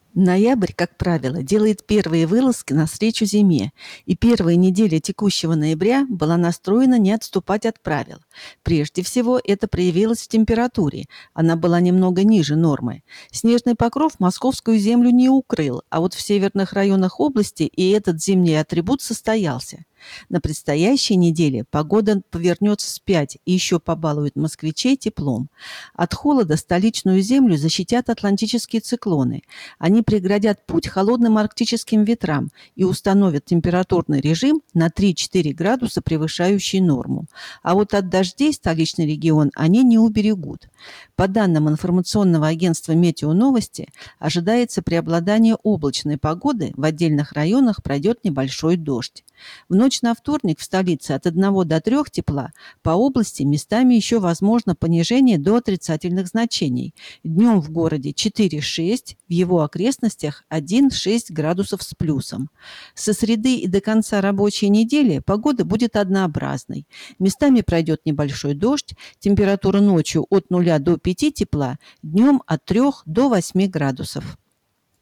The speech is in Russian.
Ноябрь, как правило, делает первые вылазки навстречу зиме, и первая неделя текущего ноября была настроена не отступать от правил. Прежде всего, это проявилось в температуре. Она была немного ниже нормы. Снежный покров московскую землю не укрыл, а вот в северных районах области и этот зимний атрибут состоялся. На предстоящей неделе погода повернется вспять и еще побалует москвичей теплом. От холода столичную землю защитят атлантические циклоны. Они преградят путь холодным арктическим ветрам и установят температурный режим на 3-4 градуса, превышающий норму. А вот от дождей столичный регион они не уберегут. По данным информационного агентства «Метеоновости», ожидается преобладание облачной погоды, в отдельных районах пройдет небольшой дождь. В ночь на вторник в столице от 1 до 3 тепла, по области местами еще возможно понижение до отрицательных значений. Днем в городе 4-6, в его окрестностях 1-6 градусов с плюсом. Со среды и до конца рабочей недели погода будет однообразной. Местами пройдет небольшой дождь, температура ночью от 0 до 5 тепла, днем от 3 до 8 градусов.